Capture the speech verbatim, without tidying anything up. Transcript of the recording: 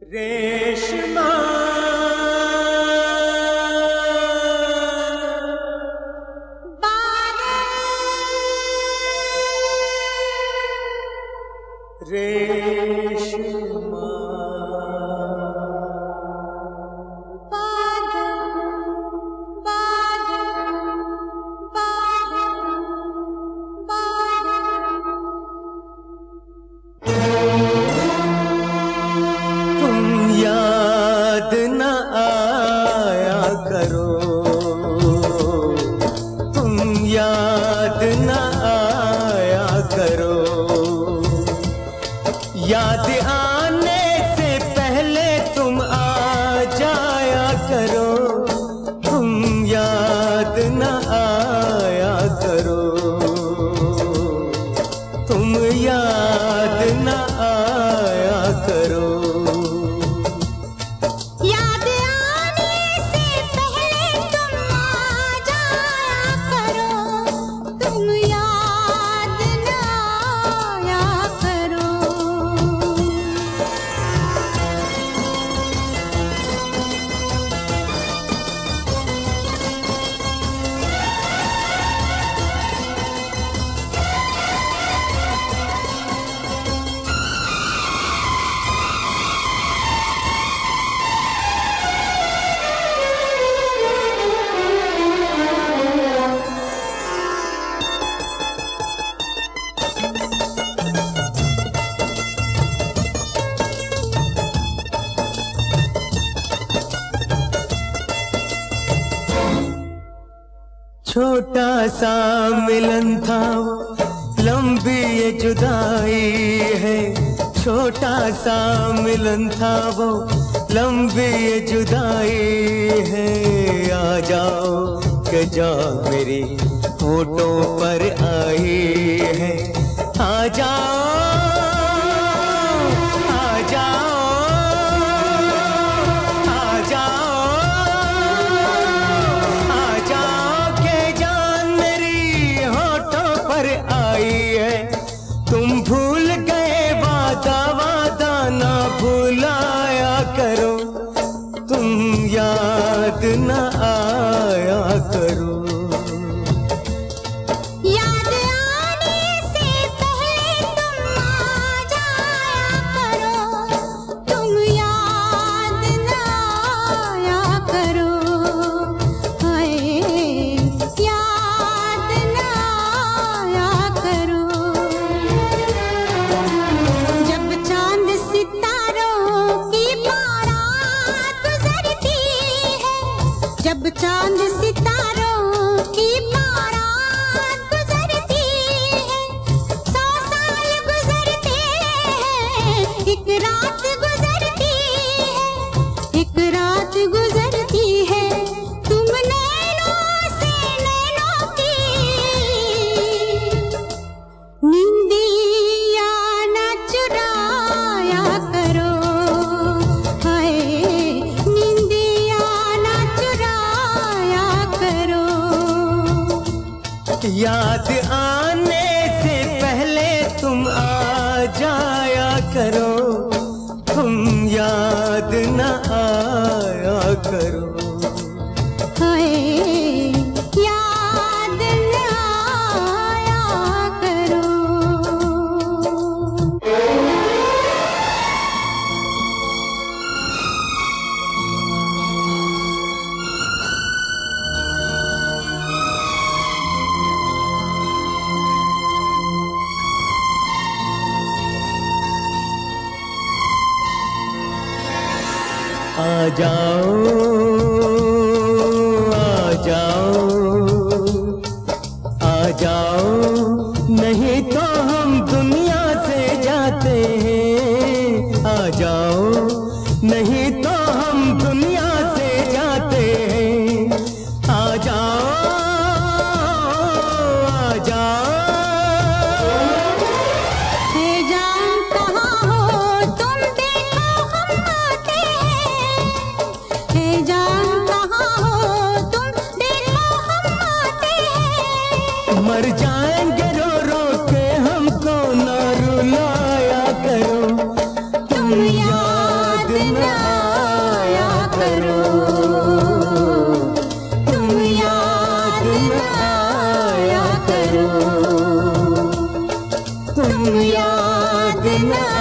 रेशमा रेशमा याद न आया करो, तुम याद न आया करो। याद आने से पहले तुम आ जाया करो, तुम याद न आया करो, तुम याद न आया करो। छोटा सा मिलन था वो, लंबी ये जुदाई है। छोटा सा मिलन था वो, लंबी ये जुदाई है। आ जाओ के जा मेरी होठों पर आई है। आ जाओ आ जाओ आ जाओ आ जाओ के जान मेरी होठों पर आई है। तुम भूल गए वादा वादा ना भुलाया करो, तुम याद न आया करो। जब चांद सितारों की बारात गुजरती है, सौ साल गुजरते हैं, एक रात गुजरती है, एक रात गुजरती है। तुम नैनों से नैनों की नींदिया न चुराया करो। हाय याद आने से पहले तुम आ जाया करो, तुम याद न आया करो। हाय याद न आया करो। आ जाओ आ जाओ आ जाओ, नहीं तो हम दुनिया से जाते हैं। आ जाओ नहीं तो हम दुनिया से जाते हैं। आ जाओ आ जाओ। मर जाएंगे रो रो के, हमको ना रुलाया करो, तुम याद याद न आया करो, तुम याद न आया करो, तुम याद न